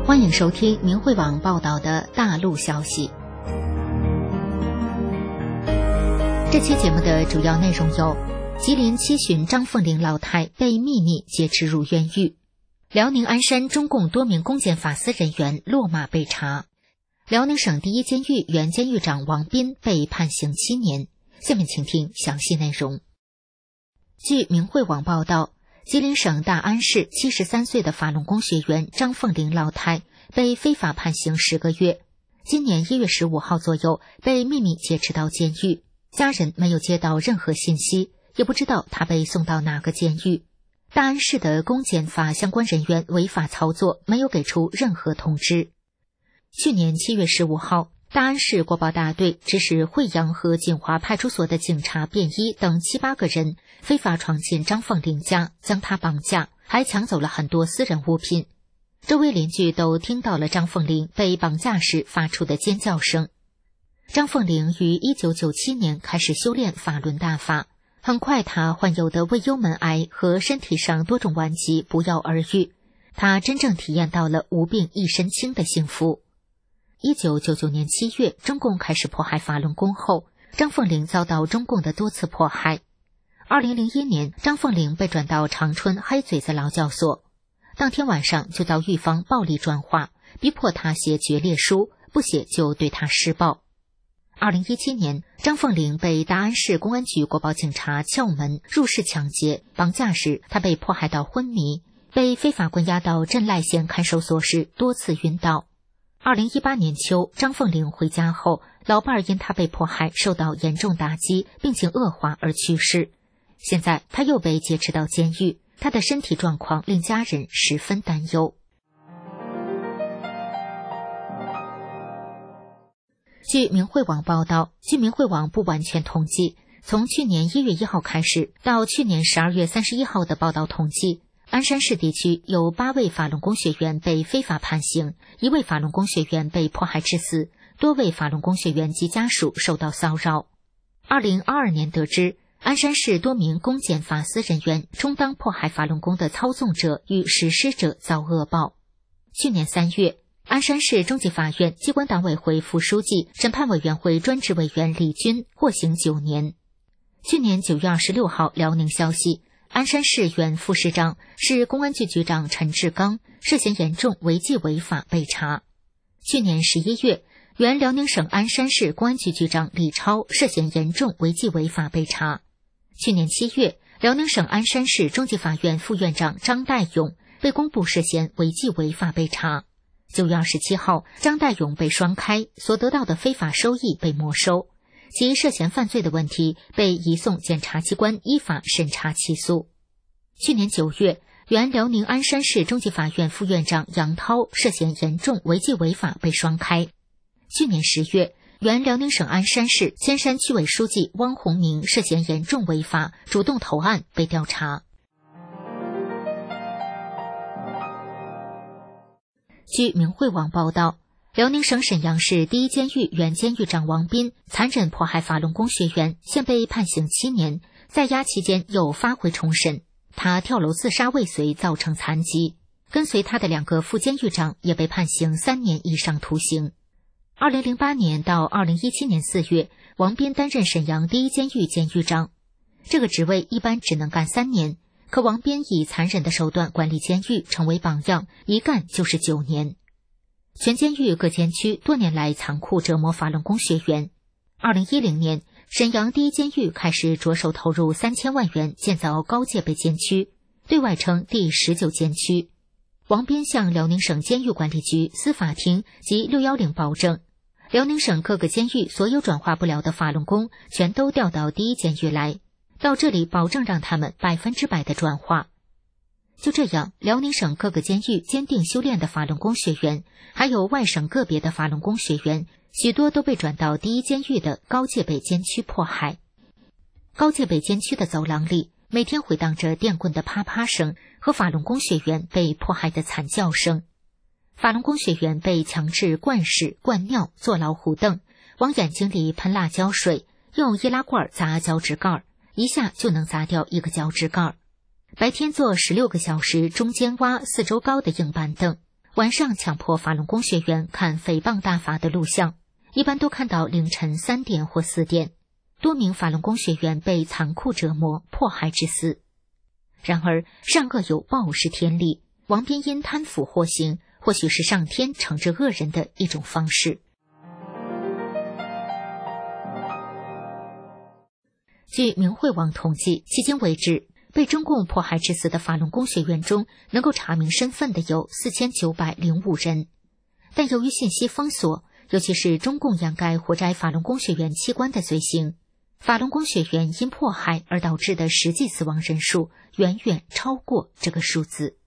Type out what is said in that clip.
欢迎收听明慧网报道的大陆消息。这期节目的主要内容有：吉林七旬张凤龄老太被秘密劫持入冤狱；辽宁鞍山中共多名公检法司人员落马被查；辽宁省第一监狱原监狱长王斌被判刑7年。下面请听详细内容。据明慧网报道，吉林省大安市73岁的法轮功学员张凤龄老太被非法判刑10个月，今年1月15号左右被秘密劫持到监狱，家人没有接到任何信息，也不知道她被送到哪个监狱。大安市的公检法相关人员违法操作，没有给出任何通知。去年7月15号，大安市国保大队指使惠阳和锦华派出所的警察便衣等7、8个人非法闯进张凤龄家，将她绑架，还抢走了很多私人物品。周围邻居都听到了张凤龄被绑架时发出的尖叫声。张凤龄于1997年开始修炼法轮大法，很快她患有的胃幽门癌和身体上多种顽疾不药而愈，她真正体验到了无病一身轻的幸福。1999年7月，中共开始迫害法轮功后，张凤龄遭到中共的多次迫害。2001年，张凤龄被转到长春黑嘴子劳教所，当天晚上就遭狱方暴力转化，逼迫他写决裂书，不写就对他施暴。2017年，张凤龄被大安市公安局国保警察撬门入室抢劫，绑架时他被迫害到昏迷，被非法关押到镇赖县看守所时多次晕倒。2018年秋，张凤龄回家后，老伴儿因他被迫害受到严重打击，病情恶化而去世。现在他又被劫持到监狱，他的身体状况令家人十分担忧。据明慧网报道，据明慧网不完全统计，从去年1月1号开始到去年12月31号的报道统计，鞍山市地区有8位法轮功学员被非法判刑，1位法轮功学员被迫害致死，多位法轮功学员及家属受到骚扰。2022年得知，鞍山市多名公检法司人员充当迫害法轮功的操纵者与实施者遭恶报。去年3月，鞍山市中级法院机关党委会副书记、审判委员会专职委员李军获刑9年。去年9月26号，辽宁消息，鞍山市原副市长、市公安局局长陈志刚涉嫌严重违纪违法被查。去年11月，原辽宁省鞍山市公安局局长李超涉嫌严重违纪违法被查。去年7月，辽宁省鞍山市中级法院副院长张代勇被公布涉嫌违纪违法被查。9月27号，张代勇被双开，所得到的非法收益被没收，其涉嫌犯罪的问题被移送检察机关依法审查起诉。去年9月，原辽宁鞍山市中级法院副院长杨涛涉嫌严重违纪违法被双开。去年10月，原辽宁省鞍山市千山区委书记汪洪明涉嫌严重违法主动投案被调查。据明慧网报道，辽宁省沈阳市第一监狱原监狱长王斌残忍迫害法轮功学员，现被判刑7年，在押期间又发回重审。他跳楼自杀未遂造成残疾，跟随他的2个副监狱长也被判刑3年以上徒刑。2008年到2017年4月，王斌担任沈阳第一监狱监狱长，这个职位一般只能干3年，可王斌以残忍的手段管理监狱成为榜样，一干就是9年。全监狱各监区多年来残酷折磨法轮功学员。2010年，沈阳第一监狱开始着手投入3000万元建造高戒备监区，对外称第19监区。王斌向辽宁省监狱管理局、司法厅及610保证，辽宁省各个监狱所有转化不了的法轮功全都调到第一监狱来，到这里保证让他们100%的转化。就这样，辽宁省各个监狱坚定修炼的法轮功学员，还有外省个别的法轮功学员，许多都被转到第一监狱的高戒备监区迫害。高戒备监区的走廊里，每天回荡着电棍的啪啪声和法轮功学员被迫害的惨叫声。法轮功学员被强制灌屎、灌尿、坐老虎凳，往眼睛里喷辣椒水，用易拉罐砸脚趾盖，一下就能砸掉1个脚趾盖。白天坐16个小时中间挖4周高的硬板凳， 晚上强迫法轮功学员看诽谤大法的录像，一般都看到凌晨3点或4点，多名法轮功学员被残酷折磨、迫害致死。然而，善恶有报是天理，王边因贪腐获刑，或许是上天惩治恶人的一种方式。据明慧网统计，迄今为止，被中共迫害致死的法轮功学员中，能够查明身份的有4905人。但由于信息封锁，尤其是中共掩盖活摘法轮功学员器官的罪行，法轮功学员因迫害而导致的实际死亡人数远远超过这个数字。